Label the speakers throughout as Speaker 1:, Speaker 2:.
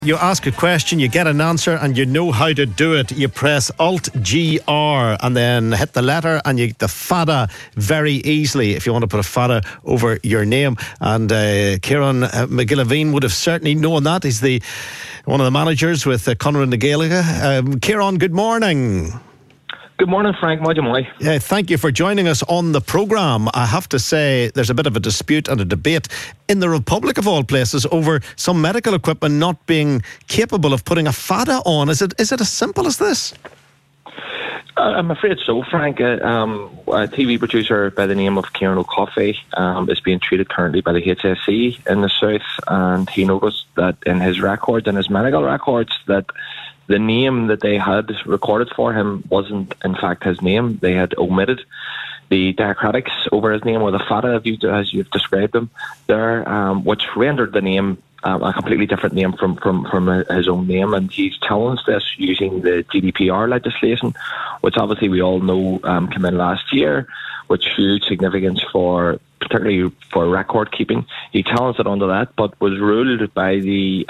Speaker 1: You ask a question, you get an answer, and you know how to do it. You press Alt-GR and then hit the letter, and you get the fada very easily if you want to put a fada over your name. And Kieran McGillaveen would have certainly known that. He's one of the managers with Conradh na Gaeilge. Kieran, good morning.
Speaker 2: Good morning, Frank.
Speaker 1: Thank you for joining us on the programme. I have to say, there's a bit of a dispute and a debate in the Republic of all places over some medical equipment not being capable of putting a fada on. Is it as simple as this?
Speaker 2: I'm afraid so, Frank. A TV producer by the name of Kieran O'Coffey is being treated currently by the HSE in the south, and he noticed that in his records, in his medical records, that the name that they had recorded for him wasn't in fact his name. They had omitted the diacritics over his name, or the fada, as you've described them there, which rendered the name a completely different name from his own name. And he's challenged this using the GDPR legislation, which obviously we all know came in last year, with huge significance particularly for record keeping. He challenged it under that, but was ruled by the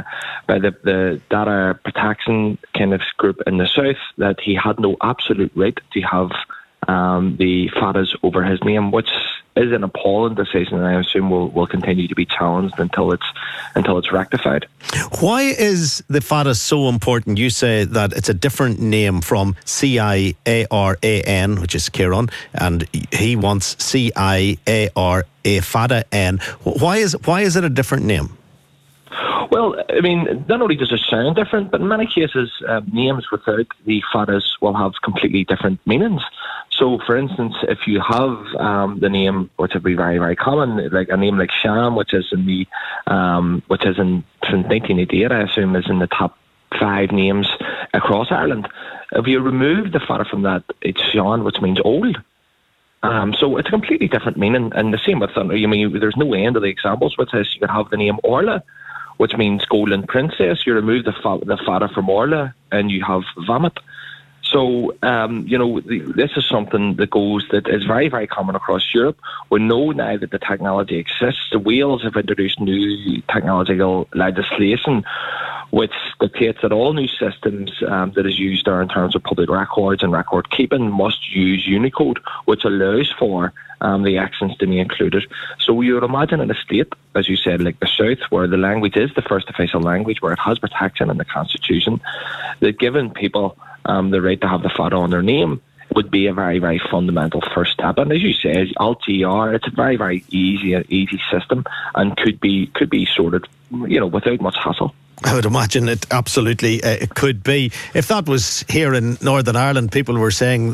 Speaker 2: data protection kind of group in the south that he had no absolute right to have the fadas over his name, which is an appalling decision, and I assume will continue to be challenged until it's rectified.
Speaker 1: Why is the fada so important? You say that it's a different name from CIARAN, which is Kieran, and he wants CIARA fada N. Why is it a different name?
Speaker 2: Well, I mean, not only does it sound different, but in many cases, names without the fadas will have completely different meanings. So, for instance, if you have the name, which would be very, very common, like a name like Sham, which is since 1988, I assume, is in the top 5 names across Ireland. If you remove the fada from that, it's Sean, which means old. So it's a completely different meaning, and the same with there's no end to the examples. Which is, you could have the name Orla, which means golden princess. You remove the fada from Orla, and you have Vomit. So, this is something that is very, very common across Europe. We know now that the technology exists. Wales have introduced new technological legislation which dictates that all new systems that is used there in terms of public records and record keeping must use Unicode, which allows for the accents to be included. So you would imagine in a state, as you said, like the South, where the language is the first official language, where it has protection in the Constitution, that giving people the right to have the fada on their name would be a very, very fundamental first step. And as you say, Alt-GR, it's a very, very easy system, and could be sorted, without much hassle.
Speaker 1: I would imagine it absolutely it could be. If that was here in Northern Ireland, people would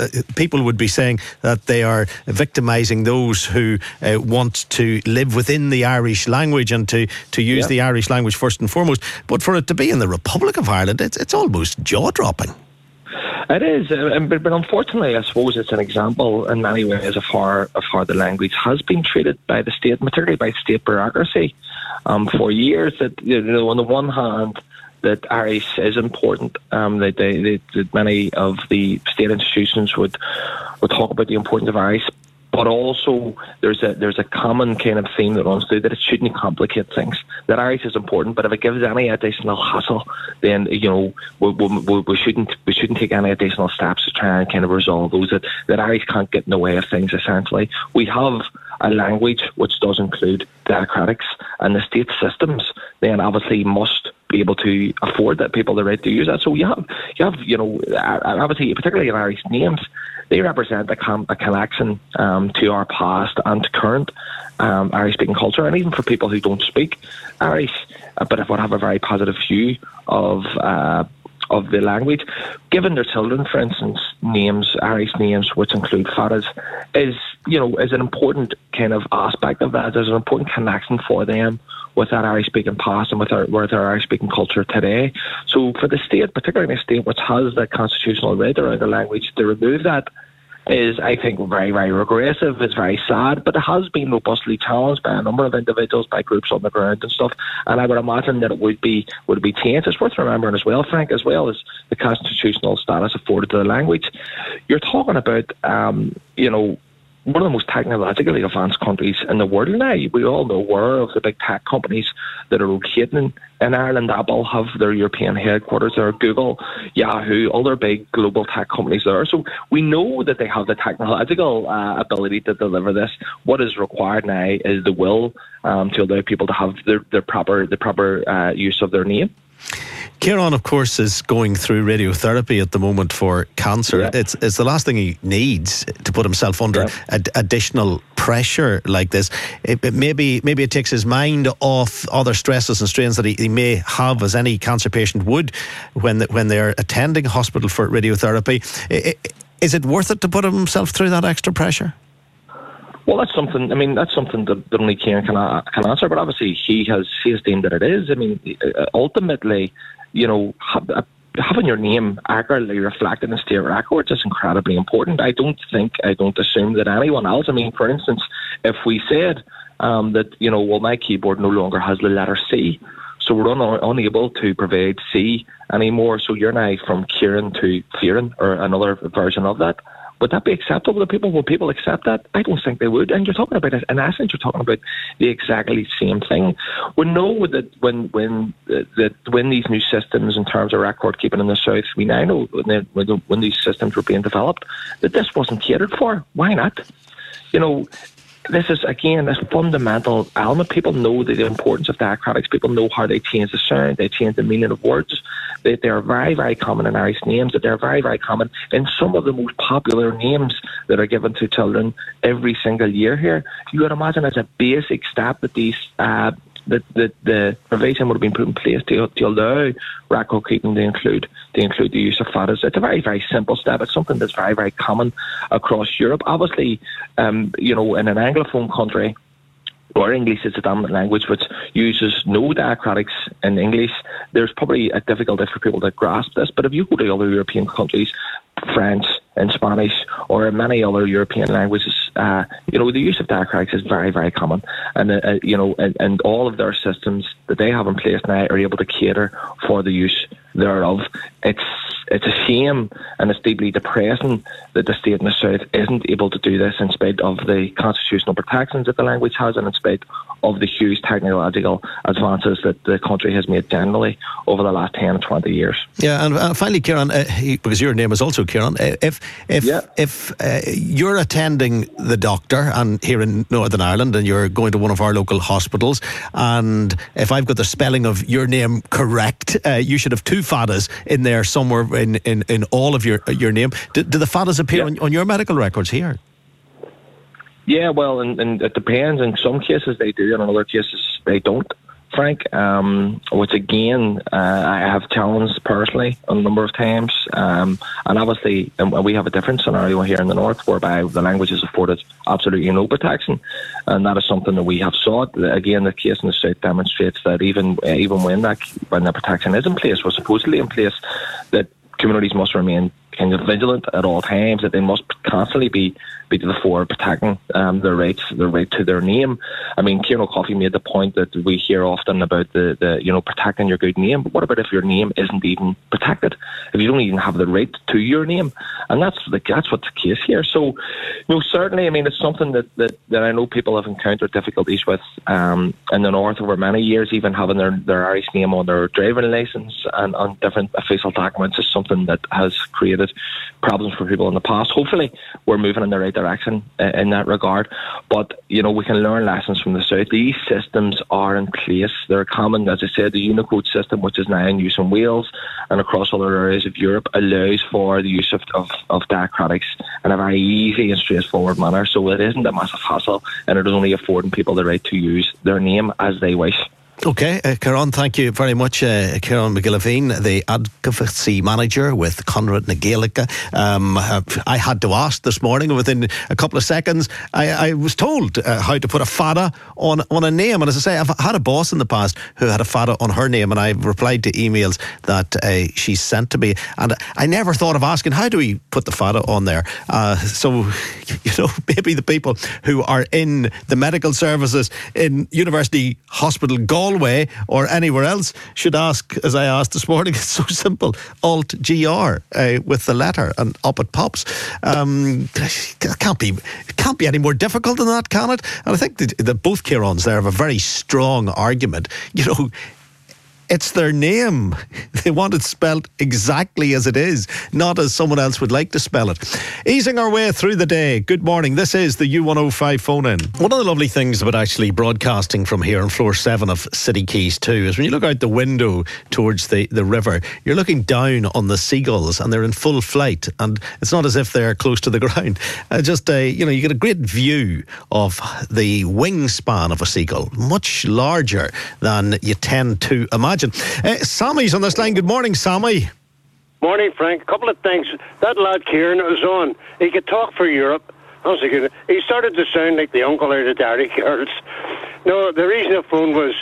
Speaker 1: be saying that they are victimising those who want to live within the Irish language and to use the Irish language first and foremost. But for it to be in the Republic of Ireland, it's almost jaw-dropping.
Speaker 2: It is, but unfortunately, I suppose it's an example in many ways of how the language has been treated by the state, particularly by state bureaucracy, for years. That on the one hand, that Irish is important. That many of the state institutions would talk about the importance of Irish. But also, there's a common kind of theme that runs through that it shouldn't complicate things. That Irish is important, but if it gives any additional hassle, then we shouldn't take any additional steps to try and kind of resolve those. That Irish can't get in the way of things. Essentially, we have a language which does include diacritics, and the state systems then obviously must be able to afford that people the right to use that. So you have obviously, particularly in Irish names, they represent a connection to our past and to current Irish-speaking culture, and even for people who don't speak Irish, but would have a very positive view of the language. Giving their children, for instance, names, Irish names, which include fadas, is an important kind of aspect of that. There's an important connection for them with that Irish-speaking past and with our Irish-speaking culture today. So for the state, particularly in a state which has that constitutional right around the language, to remove that is, I think, very, very regressive. It's very sad, but it has been robustly challenged by a number of individuals, by groups on the ground and stuff. And I would imagine that it would be changed. It's worth remembering as well, Frank, as well as the constitutional status afforded to the language. You're talking about, one of the most technologically advanced countries in the world now. We all know aware of the big tech companies that are located in Ireland. Apple have their European headquarters there, Google, Yahoo, all their big global tech companies there. So we know that they have the technological ability to deliver this. What is required now is the will to allow people to have the proper use of their name.
Speaker 1: Kieran, of course, is going through radiotherapy at the moment for cancer. Yeah. It's the last thing he needs to put himself under additional pressure like this. Maybe it takes his mind off other stresses and strains that he may have, as any cancer patient would, when they're attending hospital for radiotherapy. Is it worth it to put himself through that extra pressure?
Speaker 2: Well, that's something that only Kieran can answer. But obviously, he has deemed that it is. I mean, ultimately, having your name accurately reflected in state records is incredibly important. I don't assume that anyone else. I mean, for instance, if we said that my keyboard no longer has the letter C, so we're unable to provide C anymore. So you're now from Kieran to Kieran or another version of that. Would that be acceptable to people? Will people accept that? I don't think they would. And you're talking about, in essence, you're talking about the exactly same thing. We know that when these new systems in terms of record keeping in the south, we now know when these systems were being developed that this wasn't catered for. Why not? This is, again, this fundamental element. People know the importance of diacritics. People know how they change the sound, they change the meaning of words. They are very, very common in Irish names, that they're very, very common in some of the most popular names that are given to children every single year here. You would imagine as a basic step that these the provision would have been put in place to allow record keeping to include the use of fathers. It's a very, very simple step. It's something that's very, very common across Europe. Obviously, in an Anglophone country, or English is the dominant language, which uses no diacritics in English, there's probably a difficulty for people to grasp this. But if you go to other European countries, French and Spanish, or many other European languages, the use of diacritics is very, very common, and all of their systems that they have in place now are able to cater for the use thereof. It's a shame, and it's deeply depressing that the state in the south isn't able to do this in spite of the constitutional protections that the language has, and in spite of the huge technological advances that the country has made generally over the last 10 or 20 years.
Speaker 1: Yeah, and finally, Kieran, because your name is also Kieran, if you're attending the doctor and here in Northern Ireland and you're going to one of our local hospitals, and if I've got the spelling of your name correct, you should have two fadas in there somewhere in all of your name. Do the fadas appear on your medical records here?
Speaker 2: Yeah, well, and it depends. In some cases they do, and in other cases they don't, Frank, which again, I have challenged personally a number of times. And obviously, we have a different scenario here in the north whereby the language is afforded absolutely no protection. And that is something that we have sought. Again, the case in the south demonstrates that even when that protection is in place, or supposedly in place, that communities must remain kind of vigilant at all times, that they must constantly be to the fore protecting their right to their name. I mean, Kieran O'Coffey made the point that we hear often about the protecting your good name, but what about if your name isn't even protected? If you don't even have the right to your name? And that's what's the case here. So, certainly, I mean, it's something that I know people have encountered difficulties with in the north over many years. Even having their Irish name on their driving licence and on different official documents is something that has created problems for people in the past. Hopefully, we're moving in the right direction in that regard. But, we can learn lessons from the south. These systems are in place. They're common. As I said, the Unicode system, which is now in use in Wales and across other areas of Europe, allows for the use of diacritics in a very easy and straightforward manner. So it isn't a massive hassle, and it is only affording people the right to use their name as they wish.
Speaker 1: Okay, Kieran, thank you very much. Kieran McGilliveen, the Advocacy Manager with Conrad na Gaeilge. I had to ask this morning, within a couple of seconds, I was told how to put a fada on a name. And as I say, I've had a boss in the past who had a fada on her name, and I've replied to emails that she sent to me. And I never thought of asking, how do we put the fada on there? So, maybe the people who are in the medical services in University Hospital Galway or anywhere else should ask, as I asked this morning, it's so simple, Alt-GR with the letter, and up it pops. It can't be any more difficult than that, can it? And I think that both Ciarans there have a very strong argument. You know, it's their name. They want it spelled exactly as it is, not as someone else would like to spell it. Easing our way through the day. Good morning. This is the U105 phone-in. One of the lovely things about actually broadcasting from here on floor 7 of City Keys 2 is when you look out the window towards the river, you're looking down on the seagulls and they're in full flight, and it's not as if they're close to the ground. You get a great view of the wingspan of a seagull, much larger than you tend to imagine. Sammy's on this line. Good morning, Sammy.
Speaker 3: Morning, Frank. A couple of things. That lad Kieran that was on, he could talk for Europe. He started to sound like the uncle out of Dairy Girls. No, the reason I phoned was...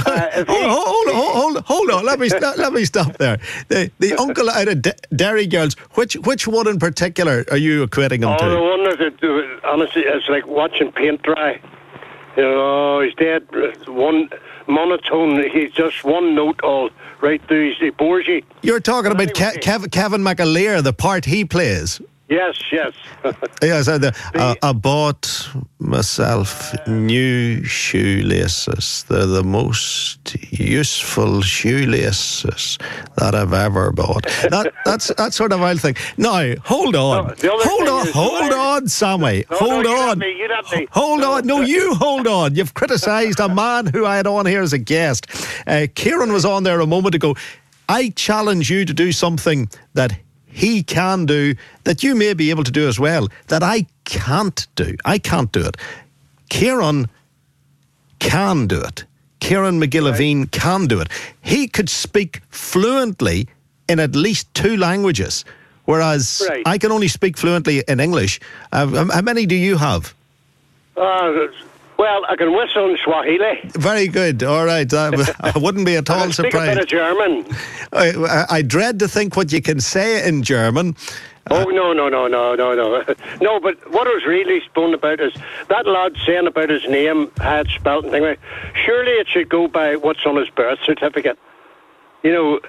Speaker 1: Hold on. Let me stop there. The uncle out of Dairy Girls, which one in particular are you equating him to?
Speaker 3: The one that, honestly, it's like watching paint dry. You know, he's dead. One monotone. He's just one note all right through. He bores you. You're
Speaker 1: talking about Kevin McAleer, the part he plays.
Speaker 3: Yes.
Speaker 1: Yes, I bought myself new shoelaces. They're the most useful shoelaces that I've ever bought. That's sort of wild thing. Now, hold on, Sammy. Hold on. No, you hold on. You've criticised a man who I had on here as a guest. Kieran was on there a moment ago. I challenge you to do something that he can do, that you may be able to do as well, that I can't do. I can't do it. Kieran can do it. Kieran McGillaveen can do it. He could speak fluently in at least 2 languages, whereas I can only speak fluently in English. How many do you have?
Speaker 3: Well, I can whistle in Swahili.
Speaker 1: Very good. All right. I wouldn't be at all surprised.
Speaker 3: I can speak a bit of German.
Speaker 1: I dread to think what you can say in German.
Speaker 3: No. No, but what I was really spun about is that lad saying about his name, how it's spelt and things like that. Surely it should go by what's on his birth certificate. You know,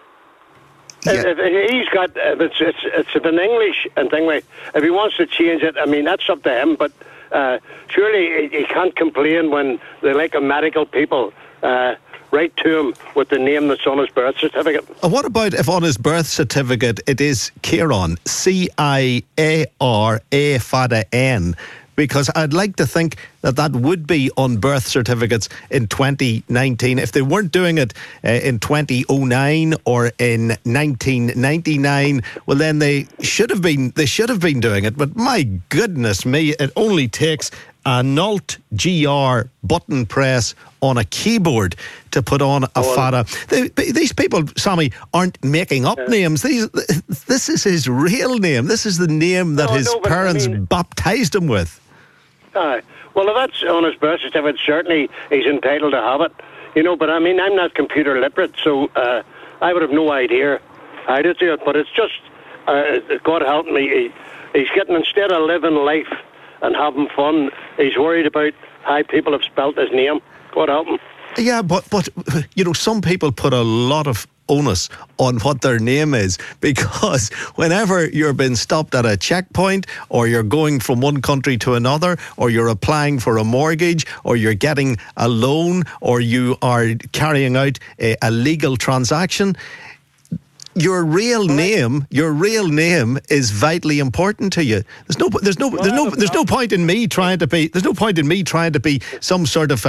Speaker 3: if he's got, it's in English and thing like, if he wants to change it, I mean, that's up to him, but surely he can't complain when they like medical people write to him with the name that's on his birth certificate.
Speaker 1: What about if on his birth certificate it is Ciaran, C-I-A-R-A fada N? Because I'd like to think that would be on birth certificates in 2019. If they weren't doing it in 2009 or in 1999, well, then they should have been doing it. But my goodness me, it only takes an Alt-GR button press on a keyboard to put on a fada. These people, Sammy, aren't making up names. This is his real name. This is the name that his parents baptised him with.
Speaker 3: Well, if that's on his birth certificate, certainly he's entitled to have it. You know, but I mean, I'm not computer literate, so I would have no idea how to do it. But it's just, God help me, he's getting, instead of living life and having fun, he's worried about how people have spelt his name. God help him.
Speaker 1: Yeah, but you know, some people put a lot of onus on what their name is, because whenever you're being stopped at a checkpoint, or you're going from one country to another, or you're applying for a mortgage, or you're getting a loan, or you are carrying out a legal transaction, your real name is vitally important to you. There's no point in me trying to be some sort of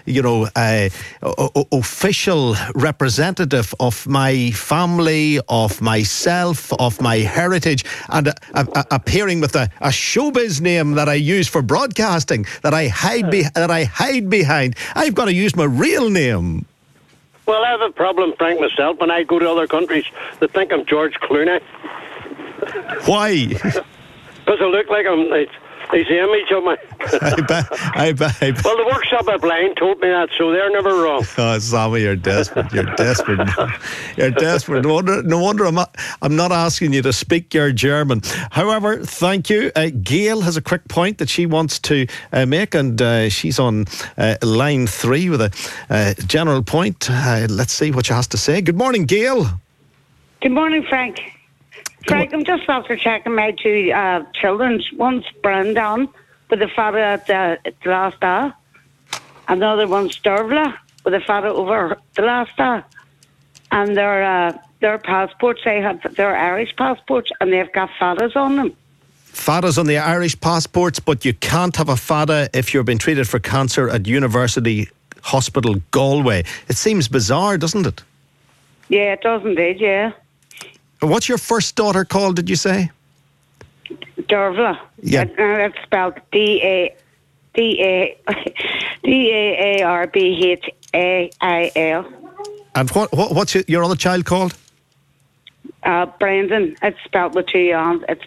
Speaker 1: official representative of my family, of myself, of my heritage, and appearing with a showbiz name that I use for broadcasting, that I hide behind. I've got to use my real name.
Speaker 3: Well, I have a problem, Frank, myself. When I go to other countries, they think I'm George Clooney.
Speaker 1: Why?
Speaker 3: Because I look like him. He's the image of me.
Speaker 1: I bet.
Speaker 3: Well, the workshop at Blind told me that, so they're never wrong.
Speaker 1: Oh, Sammy, you're desperate. You're desperate. You're desperate. No wonder I'm not asking you to speak your German. However, thank you. Gail has a quick point that she wants to make, and she's on line 3 with a general point. Let's see what she has to say. Good morning, Gail.
Speaker 4: Good morning, Frank. Frank, I'm just after checking my 2 children. One's Brandon with the father at the last day. Another one's Dervla with the father over the last day. And their passports, they're Irish passports, and they've got fathers on them.
Speaker 1: Fathers on the Irish passports, but you can't have a father if you're being treated for cancer at University Hospital Galway. It seems bizarre, doesn't it?
Speaker 4: Yeah, it does indeed, yeah.
Speaker 1: What's your first daughter called, did you say?
Speaker 4: Dervla.
Speaker 1: Yeah.
Speaker 4: That's spelled Darbhail.
Speaker 1: And what's your other child called?
Speaker 4: Brandon. It's spelled with 2 N's. It's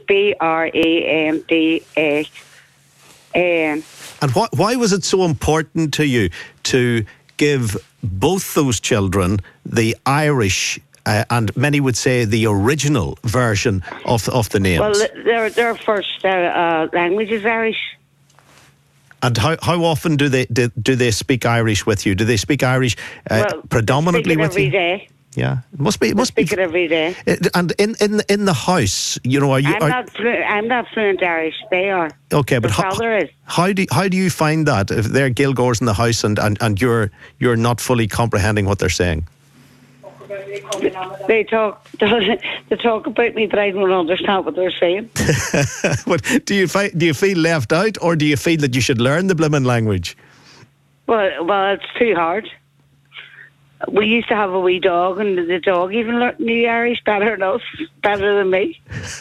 Speaker 4: Brandan.
Speaker 1: And why was it so important to you to give both those children the Irish and many would say the original version of the names?
Speaker 4: Well, their first language is Irish.
Speaker 1: And how often do they speak Irish with you? Do they speak Irish predominantly with you?
Speaker 4: Every day.
Speaker 1: Yeah, it must be.
Speaker 4: Speak it every day.
Speaker 1: And in the house, you know,
Speaker 4: I'm not fluent Irish. They are.
Speaker 1: Okay, but how do you find that if they're Gilgores in the house and you're not fully comprehending what they're saying?
Speaker 4: They talk about me, but I don't understand what they're saying.
Speaker 1: But do you feel left out, or do you feel that you should learn the blimmin' language?
Speaker 4: Well, it's too hard. We used to have a wee dog, and the dog even knew Irish better than me.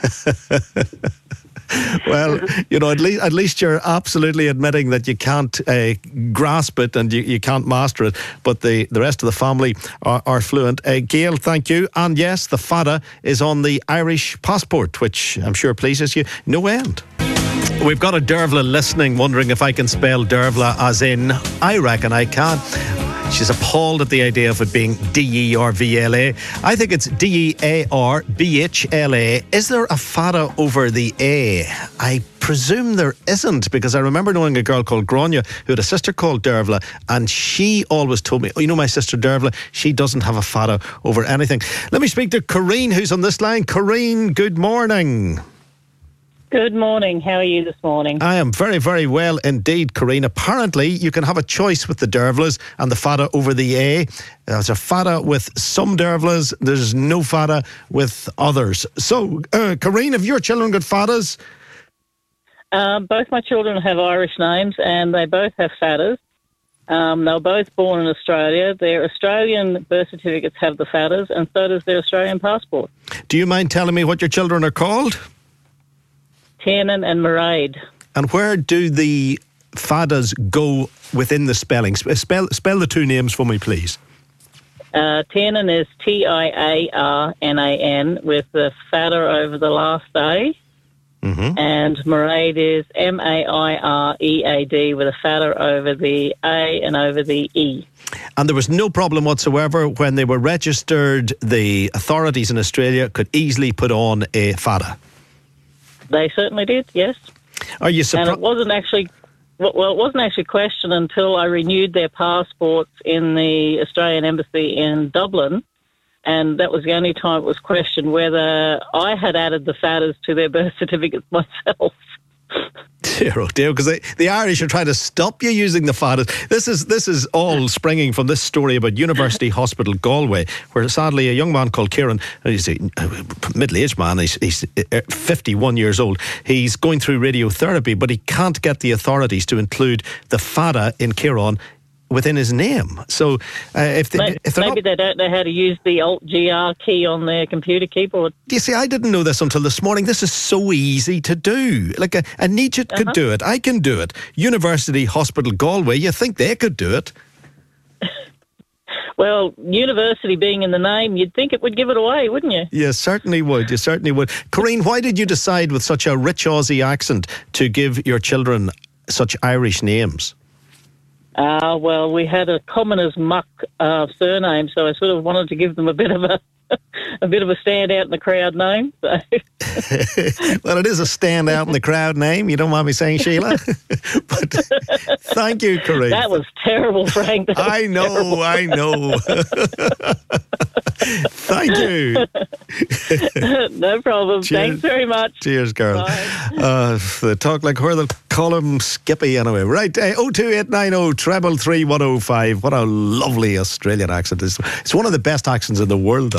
Speaker 1: Well, you know, at least you're absolutely admitting that you can't grasp it and you can't master it, but the rest of the family are fluent. Gail, thank you. And yes, the fada is on the Irish passport, which I'm sure pleases you no end. We've got a Dervla listening, wondering if I can spell Dervla as in, I reckon I can. She's appalled at the idea of it being D-E-R-V-L-A. I think it's D-E-A-R-B-H-L-A. Is there a fada over the A? I presume there isn't, because I remember knowing a girl called Grania who had a sister called Dervla, and she always told me, oh, you know my sister Dervla, she doesn't have a fada over anything. Let me speak to Corrine, who's on this line. Corrine, good morning.
Speaker 5: Good morning. How are you this morning?
Speaker 1: I am very, very well indeed, Corrine. Apparently, you can have a choice with the Dervlas and the fada over the A. There's a fada with some Dervlas. There's no fada with others. So, Corrine, have your children got fadas?
Speaker 5: Both my children have Irish names, and they both have fadas. They were both born in Australia. Their Australian birth certificates have the fadas, and so does their Australian passport. Do
Speaker 1: you mind telling me what your children are called?
Speaker 5: Tiernan and Mairead. And
Speaker 1: where do the fadas go within the spelling? Spell the two names for me, please.
Speaker 5: Tiernan is Tiarnan with the fada over the last A. Mm-hmm. And Mairead is Mairead with a fada over the A and over the E.
Speaker 1: And there was no problem whatsoever when they were registered. The authorities in Australia could easily put on a fada.
Speaker 5: They certainly did, yes.
Speaker 1: Are you surprised?
Speaker 5: And it wasn't actually questioned until I renewed their passports in the Australian Embassy in Dublin, and that was the only time it was questioned whether I had added the fadas to their birth certificates myself.
Speaker 1: Dear, oh dear, because the Irish are trying to stop you using the fadas. This is all springing from this story about University Hospital Galway, where sadly a young man called Kieran, he's a middle-aged man, he's 51 years old, he's going through radiotherapy, but he can't get the authorities to include the fada in Kieran within his name. So if they
Speaker 5: don't know how to use the Alt-GR key on their computer keyboard.
Speaker 1: You see, I didn't know this until this morning. This is so easy to do. Like a Nugent could do it. I can do it. University Hospital Galway, you think they could do it?
Speaker 5: Well, university being in the name, you'd think it would give it away, wouldn't you?
Speaker 1: You certainly would. You certainly would. Corinne, why did you decide with such a rich Aussie accent to give your children such Irish names?
Speaker 5: Well, we had a common as muck surname, so I sort of wanted to give them a bit of a standout in the crowd name. So.
Speaker 1: Well, it is a standout in the crowd name. You don't mind me saying, Sheila? But thank you, Corinne.
Speaker 5: That was terrible, Frank.
Speaker 1: I know. Thank you.
Speaker 5: No problem.
Speaker 1: Cheers.
Speaker 5: Thanks very much.
Speaker 1: Cheers, girl.
Speaker 5: Bye.
Speaker 1: They talk like her. They'll call him Skippy anyway. Right, 02890 333 105. What a lovely Australian accent. It's one of the best accents in the world.